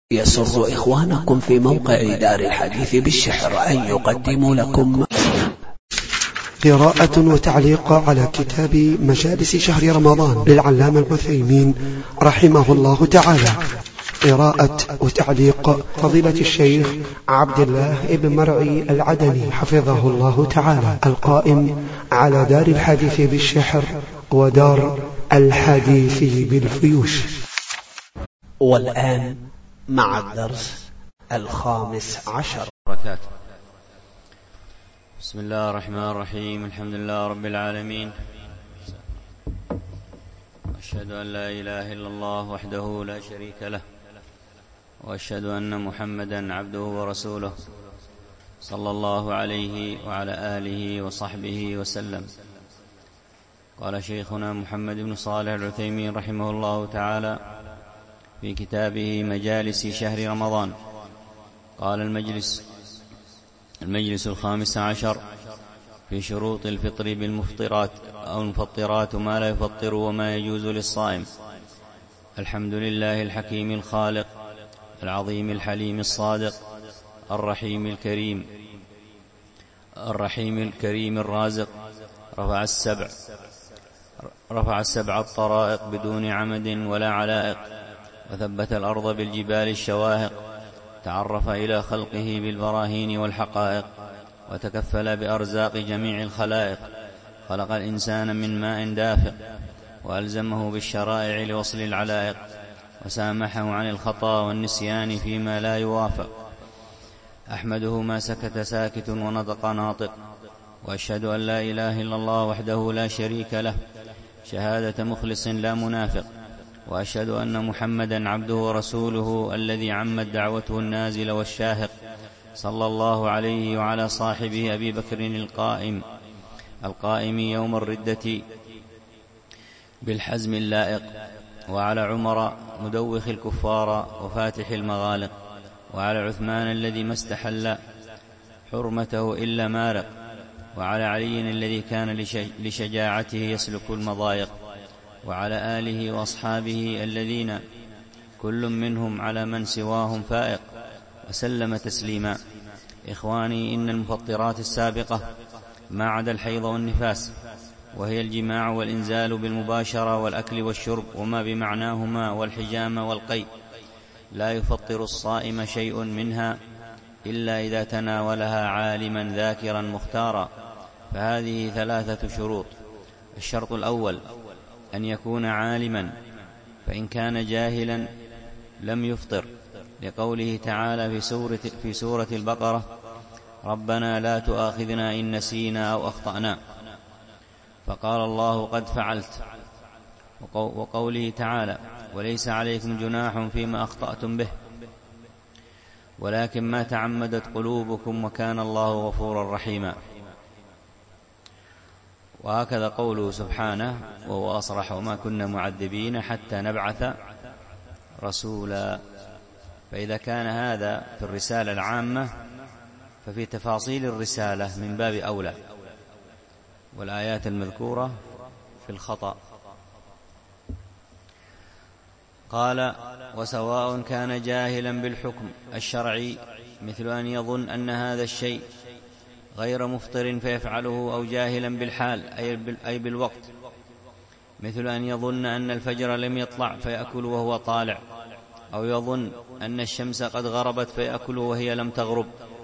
يسر إخوانكم في موقع دار الحديث بالشحر أن يقدموا لكم قراءة وتعليق على كتاب مجالس شهر رمضان للعلامة العثيمين رحمه الله تعالى. قراءة وتعليق فضيلة الشيخ عبد الله بن مرعي العدني حفظه الله تعالى، القائم على دار الحديث بالشحر ودار الحديث بالفيوش. والآن مع الدرس 15. بسم الله الرحمن الرحيم. الحمد لله رب العالمين، أشهد أن لا إله إلا الله وحده لا شريك له، وأشهد أن محمدا عبده ورسوله صلى الله عليه وعلى آله وصحبه وسلم. قال شيخنا محمد بن صالح العثيمين رحمه الله تعالى في كتابه مجالس شهر رمضان، قال المجلس 15 في شروط الفطر بالمفطرات أو المفطرات ما لا يفطر وما يجوز للصائم. الحمد لله الحكيم الخالق العظيم الحليم الصادق الرحيم الكريم الرازق، رفع السبع الطرائق بدون عمد ولا علائق، وثبت الأرض بالجبال الشواهق، تعرف إلى خلقه بالبراهين والحقائق، وتكفل بأرزاق جميع الخلائق، خلق الإنسان من ماء دافق، وألزمه بالشرائع لوصل العلائق، وسامحه عن الخطأ والنسيان فيما لا يوافق. أحمده ما سكت ساكت ونطق ناطق، وأشهد أن لا إله إلا الله وحده لا شريك له شهادة مخلص لا منافق، وأشهد أن محمدا عبده ورسوله الذي عمت دعوته النازل والشاهق، صلى الله عليه وعلى صاحبه أبي بكر القائم يوم الردة بالحزم اللائق، وعلى عمر مدوخ الكفار وفاتح المغالق، وعلى عثمان الذي ما استحل حرمته إلا مارق، وعلى علي الذي كان لشجاعته يسلك المضايق، وعلى آله وأصحابه الذين كل منهم على من سواهم فائق، وسلم تسليما. إخواني، إن المفطرات السابقة ما عدا الحيض والنفاس، وهي الجماع والإنزال بالمباشرة والأكل والشرب وما بمعناهما والحجام والقيء، لا يفطر الصائم شيء منها إلا إذا تناولها عالما ذاكرا مختارا، فهذه 3 شروط. الشرط الأول أن يكون عالما، فإن كان جاهلا لم يفطر، لقوله تعالى في سورة البقرة: ربنا لا تؤاخذنا إن نسينا أو أخطأنا، فقال الله قد فعلت. وقوله تعالى: وليس عليكم جناح فيما أخطأتم به ولكن ما تعمدت قلوبكم وكان الله غفورا رحيما. وهكذا قوله سبحانه وهو أصرح: وما كنا معذبين حتى نبعث رسولا. فإذا كان هذا في الرسالة العامة، ففي تفاصيل الرسالة من باب أولى، والآيات المذكورة في الخطأ. قال: وسواء كان جاهلا بالحكم الشرعي، مثل أن يظن أن هذا الشيء غير مفطر فيفعله، أو جاهلا بالحال أي بالوقت، مثل أن يظن أن الفجر لم يطلع فيأكل وهو طالع، أو يظن أن الشمس قد غربت فيأكل وهي لم تغرب،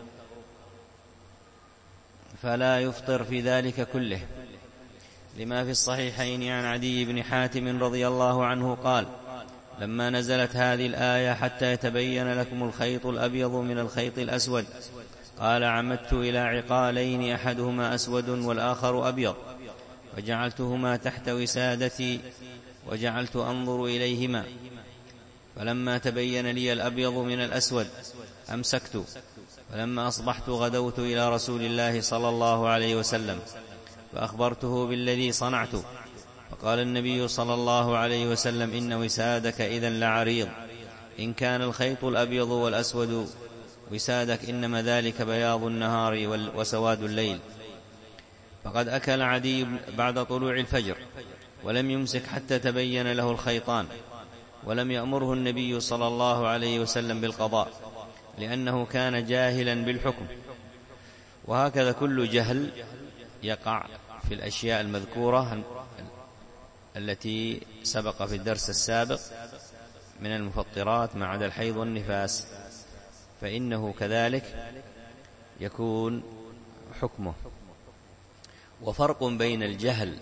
فلا يفطر في ذلك كله، لما في الصحيحين عن عدي بن حاتم رضي الله عنه قال: لما نزلت هذه الآية: حتى يتبين لكم الخيط الأبيض من الخيط الأسود، قال: عمدت إلى عقالين أحدهما أسود والآخر أبيض، وجعلتهما تحت وسادتي وجعلت أنظر إليهما، فلما تبين لي الأبيض من الأسود أمسكت، فلما أصبحت غدوت إلى رسول الله صلى الله عليه وسلم فأخبرته بالذي صنعت، فقال النبي صلى الله عليه وسلم: إن وسادك إذن لعريض، إن كان الخيط الأبيض والأسود وسادك إنما ذلك بياض النهار وسواد الليل. فقد أكل عدي بعد طلوع الفجر ولم يمسك حتى تبين له الخيطان، ولم يأمره النبي صلى الله عليه وسلم بالقضاء لأنه كان جاهلا بالحكم. وهكذا كل جهل يقع في الأشياء المذكورة التي سبق في الدرس السابق من المفطرات ما عدا الحيض والنفاس، فإنه كذلك يكون حكمه. وفرق بين الجهل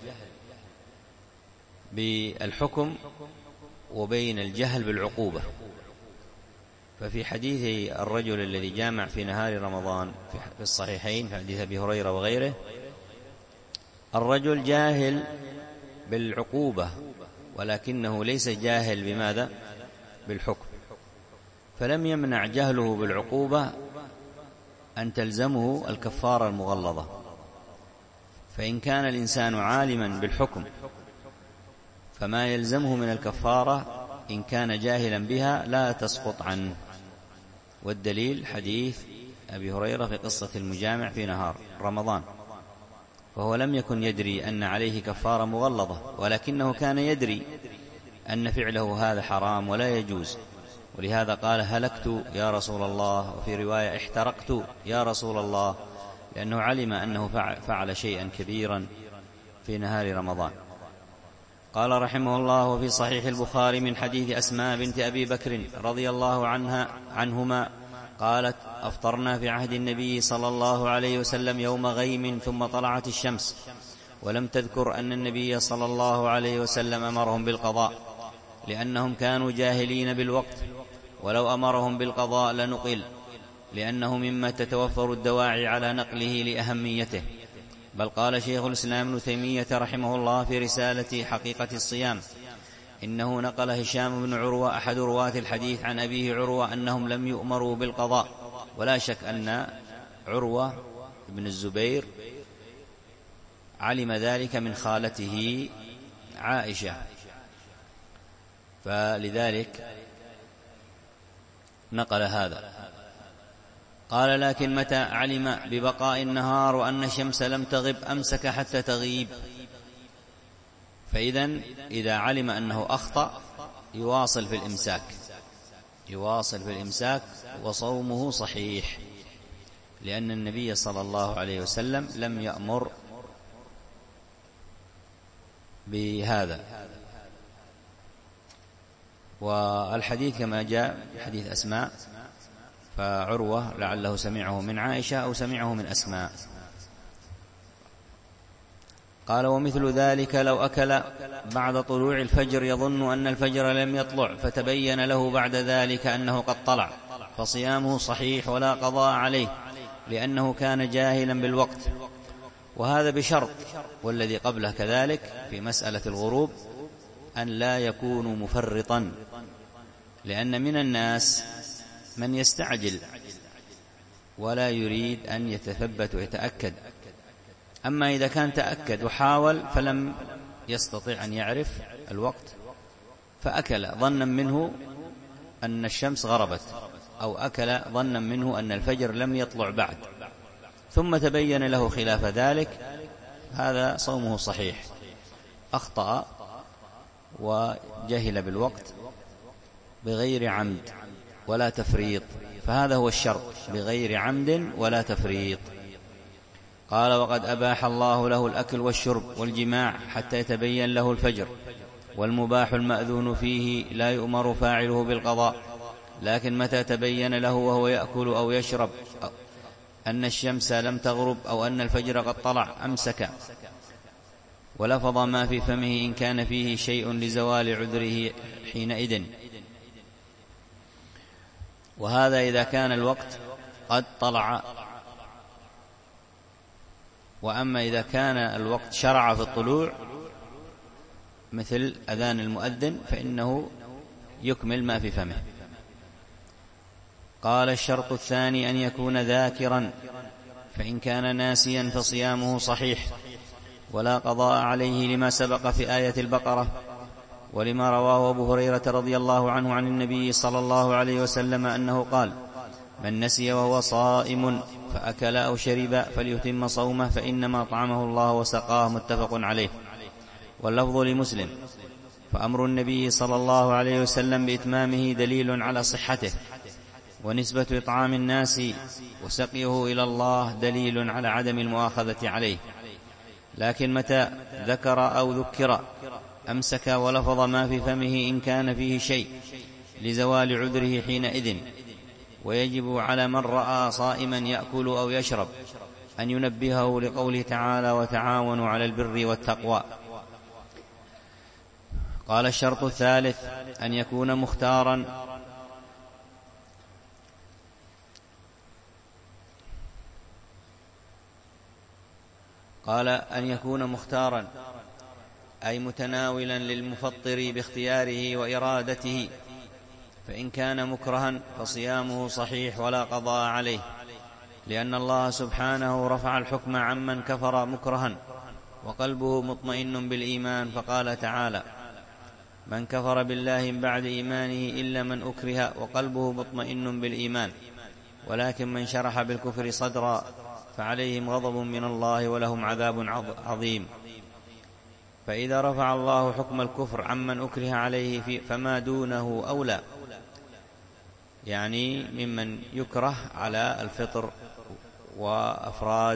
بالحكم وبين الجهل بالعقوبة. ففي حديث الرجل الذي جامع في نهار رمضان في الصحيحين في حديث أبي هريرة وغيره، الرجل جاهل بالعقوبة ولكنه ليس جاهل بماذا؟ بالحكم. فلم يمنع جهله بالعقوبة أن تلزمه الكفارة المغلظة. فإن كان الإنسان عالما بالحكم فما يلزمه من الكفارة إن كان جاهلا بها لا تسقط عنه. والدليل حديث أبي هريرة في قصة المجامع في نهار رمضان، فهو لم يكن يدري أن عليه كفارة مغلظة، ولكنه كان يدري أن فعله هذا حرام ولا يجوز، ولهذا قال هلكت يا رسول الله، وفي رواية احترقت يا رسول الله، لأنه علم أنه فعل شيئا كبيرا في نهار رمضان. قال رحمه الله: وفي صحيح البخاري من حديث أسماء بنت أبي بكر رضي الله عنهما قالت: أفطرنا في عهد النبي صلى الله عليه وسلم يوم غيم ثم طلعت الشمس، ولم تذكر أن النبي صلى الله عليه وسلم أمرهم بالقضاء لأنهم كانوا جاهلين بالوقت، ولو أمرهم بالقضاء لنقل، لأنه مما تتوفر الدواعي على نقله لأهميته. بل قال شيخ الإسلام ابن تيمية رحمه الله في رسالة حقيقة الصيام: إنه نقل هشام بن عروة أحد رواة الحديث عن أبيه عروة أنهم لم يؤمروا بالقضاء. ولا شك أن عروة بن الزبير علم ذلك من خالته عائشة، فلذلك نقل هذا. قال: لكن متى علم ببقاء النهار وأن الشمس لم تغب أمسك حتى تغيب. فإذن إذا علم أنه أخطأ يواصل في الإمساك وصومه صحيح، لأن النبي صلى الله عليه وسلم لم يأمر بهذا. والحديث كما جاء حديث أسماء، فعروة لعله سمعه من عائشة أو سمعه من أسماء. قال: ومثل ذلك لو أكل بعد طلوع الفجر يظن أن الفجر لم يطلع فتبين له بعد ذلك أنه قد طلع، فصيامه صحيح ولا قضاء عليه لأنه كان جاهلا بالوقت. وهذا بشرط، والذي قبله كذلك في مسألة الغروب، أن لا يكون مفرطا، لأن من الناس من يستعجل ولا يريد أن يتثبت ويتأكد. أما إذا كان تأكد وحاول فلم يستطيع أن يعرف الوقت فأكل ظنا منه أن الشمس غربت، أو أكل ظنا منه أن الفجر لم يطلع بعد، ثم تبين له خلاف ذلك، هذا صومه صحيح. أخطأ وجهل بالوقت بغير عمد ولا تفريط، فهذا هو الشرط، بغير عمد ولا تفريط. قال: وقد أباح الله له الأكل والشرب والجماع حتى يتبين له الفجر، والمباح المأذون فيه لا يؤمر فاعله بالقضاء، لكن متى تبين له وهو يأكل أو يشرب أن الشمس لم تغرب أو أن الفجر قد طلع أمسك، ولفظ ما في فمه إن كان فيه شيء لزوال عذره حينئذ. وهذا إذا كان الوقت قد طلع. وأما إذا كان الوقت شرع في الطلوع مثل أذان المؤذن فإنه يكمل ما في فمه. قال: الشرط الثاني أن يكون ذاكرا، فإن كان ناسيا فصيامه صحيح ولا قضاء عليه، لما سبق في آية البقرة، ولما رواه أبو هريرة رضي الله عنه عن النبي صلى الله عليه وسلم أنه قال: من نسي وهو صائم فأكل أو شرب فليتم صومه فإنما طعمه الله وسقاه، متفق عليه. واللفظ لمسلم: فأمر النبي صلى الله عليه وسلم بإتمامه دليل على صحته، ونسبة إطعام الناس وسقيه إلى الله دليل على عدم المؤاخذة عليه. لكن متى ذكر أو ذكر أمسك ولفظ ما في فمه إن كان فيه شيء لزوال عذره حينئذ. ويجب على من رأى صائما يأكل أو يشرب أن ينبهه لقوله تعالى: وتعاونوا على البر والتقوى. قال: الشرط الثالث أن يكون مختارا. قال: أن يكون مختارا أي متناولا للمفطر باختياره وإرادته، فإن كان مكرها فصيامه صحيح ولا قضاء عليه، لأن الله سبحانه رفع الحكم عمن كفر مكرها وقلبه مطمئن بالإيمان، فقال تعالى: من كفر بالله من بعد إيمانه إلا من أكره وقلبه مطمئن بالإيمان، ولكن من شرح بالكفر صدرا فعليهم غضب من الله ولهم عذاب عظيم. فإذا رفع الله حكم الكفر عمن أكره عليه فما دونه أولى، يعني ممن يكره على الفطر وأفراد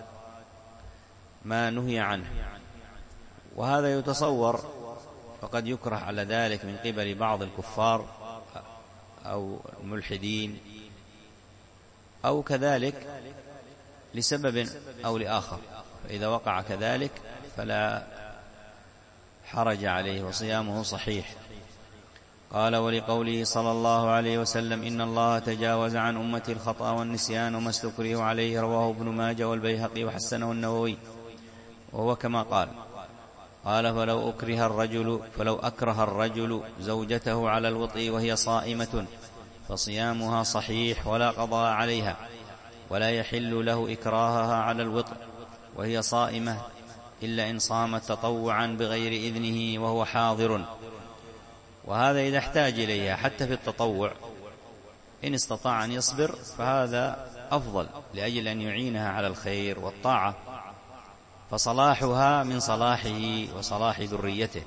ما نهي عنه. وهذا يتصور، فقد يكره على ذلك من قبل بعض الكفار أو الملحدين، أو كذلك لسبب أو لآخر، فإذا وقع كذلك فلا حرج عليه وصيامه صحيح. قال: ولقوله صلى الله عليه وسلم: إن الله تجاوز عن أمتي الخطأ والنسيان وما استكرهوا عليه، رواه ابن ماجه والبيهقي وحسنه النووي، وهو كما قال. قال: فلو أكره الرجل زوجته على الوطء وهي صائمة فصيامها صحيح ولا قضاء عليها، ولا يحل له إكراهها على الوطء وهي صائمة إلا إن صامت تطوعا بغير إذنه وهو حاضر. وهذا إذا احتاج إليها حتى في التطوع، إن استطاع أن يصبر فهذا أفضل، لأجل أن يعينها على الخير والطاعة، فصلاحها من صلاحه وصلاح ذريته.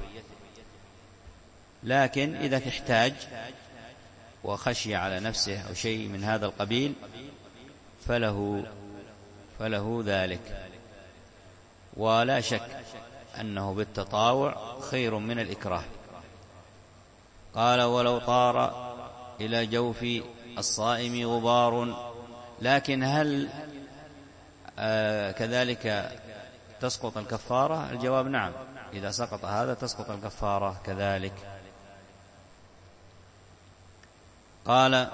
لكن إذا احتاج وخشي على نفسه أو شيء من هذا القبيل فله ذلك. ولا شك أنه بالتطاوع خير من الإكراه. قال: ولو طار إلى جوف الصائم غبار. لكن هل كذلك تسقط الكفارة؟ الجواب نعم، إذا سقط هذا تسقط الكفارة كذلك. قال: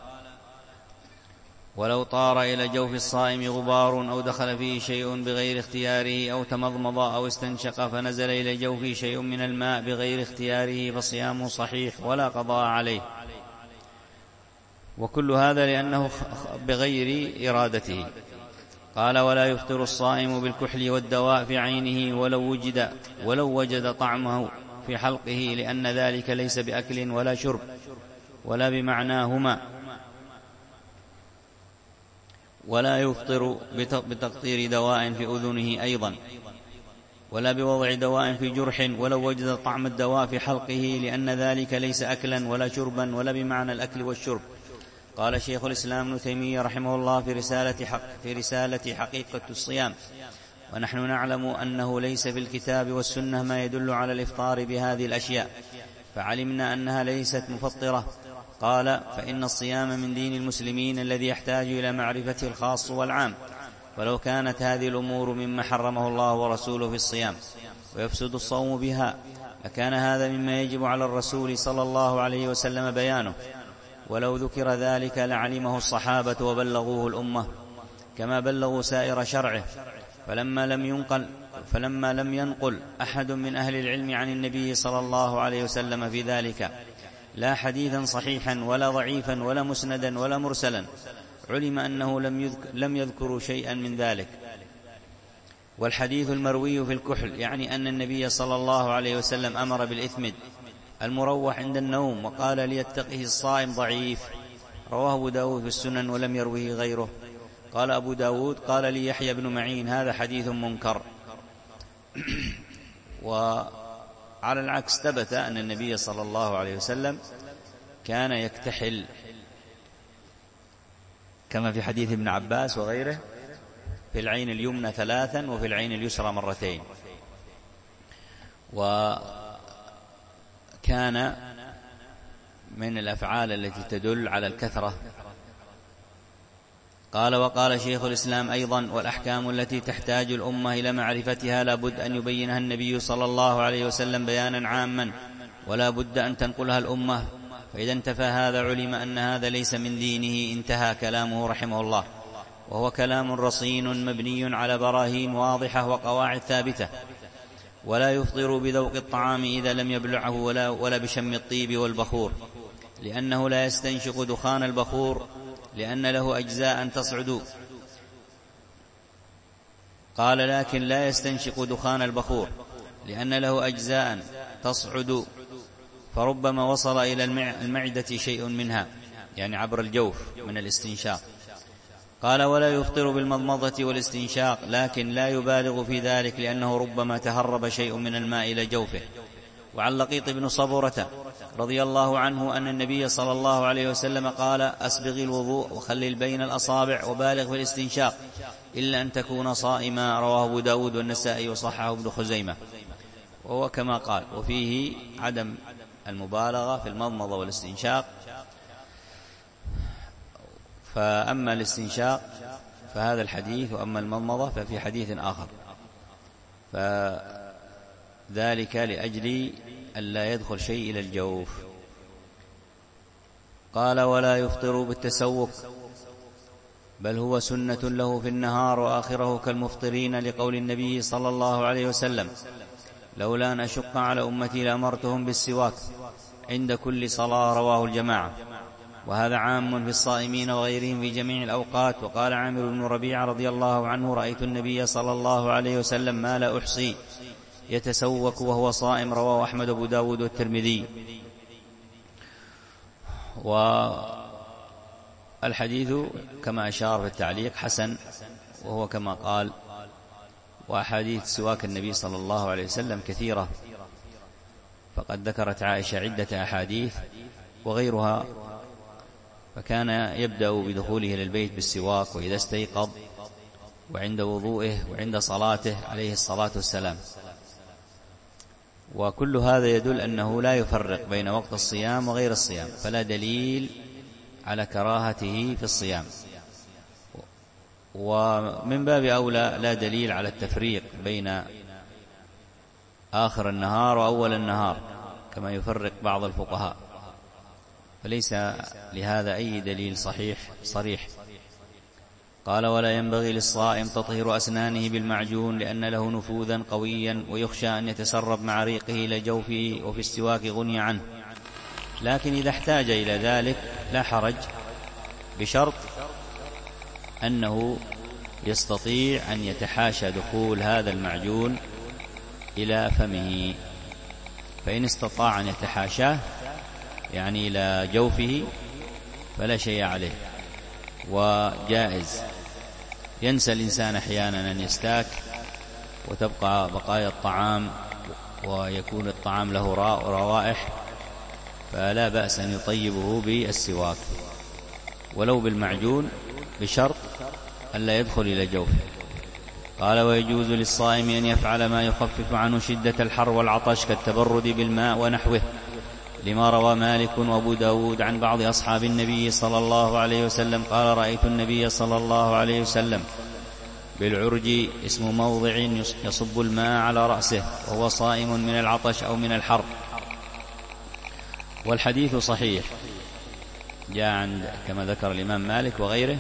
ولو طار إلى جوف الصائم غبار أو دخل فيه شيء بغير اختياره أو تمضمض أو استنشق فنزل إلى جوفه شيء من الماء بغير اختياره فصيامه صحيح ولا قضاء عليه. وكل هذا لأنه بغير إرادته. قال: ولا يفطر الصائم بالكحل والدواء في عينه ولو وجد طعمه في حلقه، لأن ذلك ليس بأكل ولا شرب ولا بمعناهما. ولا يفطر بتقطير دواء في أذنه أيضا، ولا بوضع دواء في جرح ولو وجد طعم الدواء في حلقه، لأن ذلك ليس أكلا ولا شربا ولا بمعنى الأكل والشرب. قال شيخ الإسلام ابن تيمية رحمه الله في رسالة حقيقة الصيام: ونحن نعلم أنه ليس في الكتاب والسنة ما يدل على الإفطار بهذه الأشياء، فعلمنا أنها ليست مفطرة. قال: فإن الصيام من دين المسلمين الذي يحتاج إلى معرفته الخاص والعام، ولو كانت هذه الأمور مما حرمه الله ورسوله في الصيام ويفسد الصوم بها لكان هذا مما يجب على الرسول صلى الله عليه وسلم بيانه، ولو ذكر ذلك لعلمه الصحابة وبلغوه الأمة كما بلغوا سائر شرعه. فلما لم ينقل أحد من أهل العلم عن النبي صلى الله عليه وسلم في ذلك لا حديثا صحيحا ولا ضعيفا ولا مسندا ولا مرسلا، علم أنه لم يذكروا شيئا من ذلك. والحديث المروي في الكحل يعني أن النبي صلى الله عليه وسلم أمر بالإثمد المروح عند النوم وقال ليتقه الصائم ضعيف، رواه أبو داود في السنن ولم يروه غيره. قال أبو داود: قال لي يحيى بن معين: هذا حديث منكر. على العكس ثبت أن النبي صلى الله عليه وسلم كان يكتحل كما في حديث ابن عباس وغيره في العين اليمنى 3 وفي العين اليسرى 2 وكان من الأفعال التي تدل على الكثرة. قال وقال شيخ الإسلام أيضا والأحكام التي تحتاج الأمة إلى معرفتها لا بد أن يبينها النبي صلى الله عليه وسلم بيانا عاما ولا بد أن تنقلها الأمة، فإذا انتفى هذا علم أن هذا ليس من دينه. انتهى كلامه رحمه الله، وهو كلام رصين مبني على براهين واضحة وقواعد ثابتة. ولا يفطر بذوق الطعام إذا لم يبلعه ولا بشم الطيب والبخور، لأنه لا يستنشق دخان البخور لأن له أجزاء تصعد. قال لكن لا يستنشق دخان البخور لأن له أجزاء تصعد، فربما وصل إلى المعدة شيء منها، يعني عبر الجوف من الاستنشاق. قال ولا يفطر بالمضمضة والاستنشاق، لكن لا يبالغ في ذلك لأنه ربما تهرب شيء من الماء إلى جوفه. وعن لقيط بن صبرة رضي الله عنه أن النبي صلى الله عليه وسلم قال أسبغ الوضوء وخلل بين الأصابع وبالغ في الاستنشاق إلا أن تكون صائما. رواه أبو داود والنسائي وصححه ابن خزيمة. وهو كما قال، وفيه عدم المبالغة في المضمضة والاستنشاق. فأما الاستنشاق فهذا الحديث، وأما المضمضة ففي حديث آخر، فذلك لأجل ألا يدخل شيء إلى الجوف. قال ولا يفطر بالتسوق، بل هو سنة له في النهار وآخره كالمفطرين، لقول النبي صلى الله عليه وسلم لولا أن أشق على أمتي لأمرتهم بالسواك عند كل صلاة. رواه الجماعة. وهذا عام في الصائمين وغيرهم في جميع الأوقات. وقال عامر بن ربيعة رضي الله عنه رأيت النبي صلى الله عليه وسلم ما لا أحصي يتسوك وهو صائم. رواه أحمد وأبو داود والترمذي. والحديث كما أشار في التعليق حسن، وهو كما قال. وأحاديث سواك النبي صلى الله عليه وسلم كثيرة، فقد ذكرت عائشة عدة أحاديث وغيرها. فكان يبدأ بدخوله إلى البيت بالسواك وإذا استيقظ وعند وضوئه وعند صلاته عليه الصلاة والسلام. وكل هذا يدل أنه لا يفرق بين وقت الصيام وغير الصيام، فلا دليل على كراهته في الصيام. ومن باب أولى لا دليل على التفريق بين آخر النهار وأول النهار كما يفرق بعض الفقهاء، فليس لهذا أي دليل صريح. قال ولا ينبغي للصائم تطهير أسنانه بالمعجون لأن له نفوذا قويا ويخشى أن يتسرب مع ريقه إلى جوفه، وفي السواك غني عنه، لكن إذا احتاج إلى ذلك لا حرج، بشرط أنه يستطيع أن يتحاشى دخول هذا المعجون إلى فمه. فإن استطاع أن يتحاشاه يعني إلى جوفه فلا شيء عليه وجائز. ينسى الإنسان أحيانا أن يستاك وتبقى بقايا الطعام ويكون الطعام له روائح، فلا بأس أن يطيبه بالسواك ولو بالمعجون، بشرط ألا يدخل إلى جوفه. قال ويجوز للصائم أن يفعل ما يخفف عنه شدة الحر والعطش كالتبرد بالماء ونحوه، لما روى مالك وأبو داود عن بعض أصحاب النبي صلى الله عليه وسلم قال رأيت النبي صلى الله عليه وسلم بالعرج اسم موضع يصب الماء على رأسه وهو صائم من العطش أو من الحر. والحديث صحيح، جاء عند كما ذكر الإمام مالك وغيره.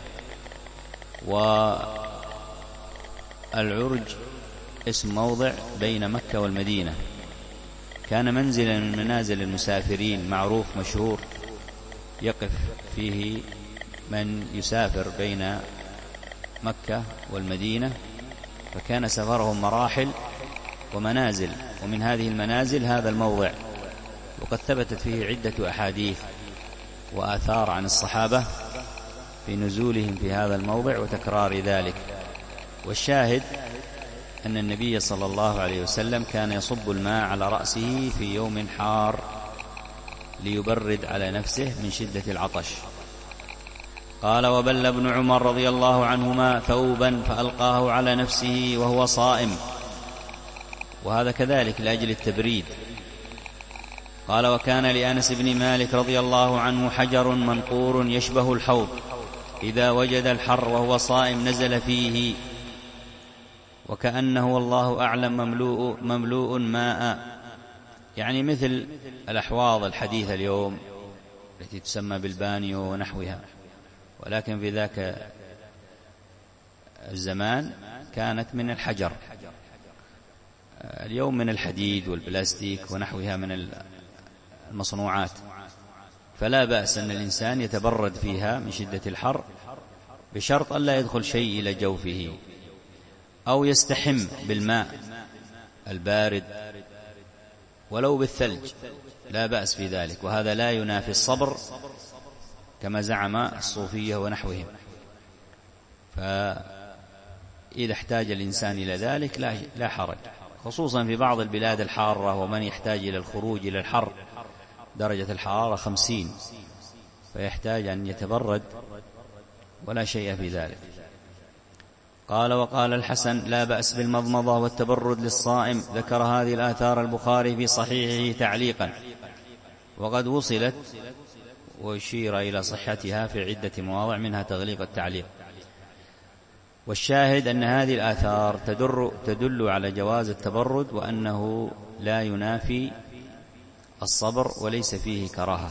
والعرج اسم موضع بين مكة والمدينة، كان منزلا من منازل المسافرين معروف مشهور يقف فيه من يسافر بين مكة والمدينة، فكان سفرهم مراحل ومنازل، ومن هذه المنازل هذا الموضع. وقد ثبتت فيه عدة أحاديث وآثار عن الصحابة في نزولهم في هذا الموضع وتكرار ذلك. والشاهد أن النبي صلى الله عليه وسلم كان يصب الماء على رأسه في يوم حار ليبرد على نفسه من شدة العطش. قال: وبل ابن عمر رضي الله عنهما ثوبا فألقاه على نفسه وهو صائم، وهذا كذلك لأجل التبريد. قال: وكان لأنس بن مالك رضي الله عنه حجر منقور يشبه الحوض، إذا وجد الحر وهو صائم نزل فيه، وكأنه والله أعلم مملوء ماء، يعني مثل الأحواض الحديثة اليوم التي تسمى بالبانيو ونحوها، ولكن في ذاك الزمان كانت من الحجر، اليوم من الحديد والبلاستيك ونحوها من المصنوعات. فلا بأس أن الإنسان يتبرد فيها من شدة الحر، بشرط أن لا يدخل شيء إلى جوفه، أو يستحم بالماء البارد ولو بالثلج، لا بأس في ذلك، وهذا لا ينافي الصبر كما زعم الصوفية ونحوهم. فإذا احتاج الإنسان إلى ذلك لا حرج، خصوصا في بعض البلاد الحارة، ومن يحتاج إلى الخروج إلى الحر درجة الحرارة 50، فيحتاج أن يتبرد ولا شيء في ذلك. قال: وقال الحسن: لا بأس بالمضمضة والتبرد للصائم. ذكر هذه الآثار البخاري في صحيحه تعليقا، وقد وصلت ويشير إلى صحتها في عدة مواضع، منها تغليق التعليق. والشاهد أن هذه الآثار تدل على جواز التبرد، وأنه لا ينافي الصبر وليس فيه كراهة.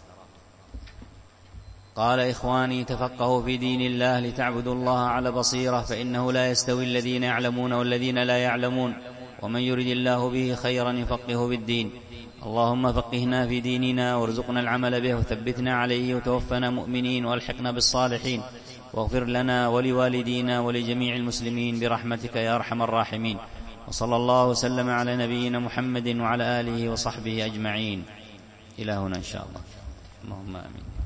قال: إخواني تفقهوا في دين الله لتعبدوا الله على بصيرة، فإنه لا يستوي الذين يعلمون والذين لا يعلمون، ومن يرد الله به خيرا يفقهه بالدين. اللهم فقهنا في ديننا وارزقنا العمل به، وثبتنا عليه، وتوفنا مؤمنين، والحقنا بالصالحين، واغفر لنا ولوالدينا ولجميع المسلمين برحمتك يا أرحم الراحمين. وصلى الله وسلم على نبينا محمد وعلى آله وصحبه أجمعين. إلى هنا إن شاء الله. اللهم آمين.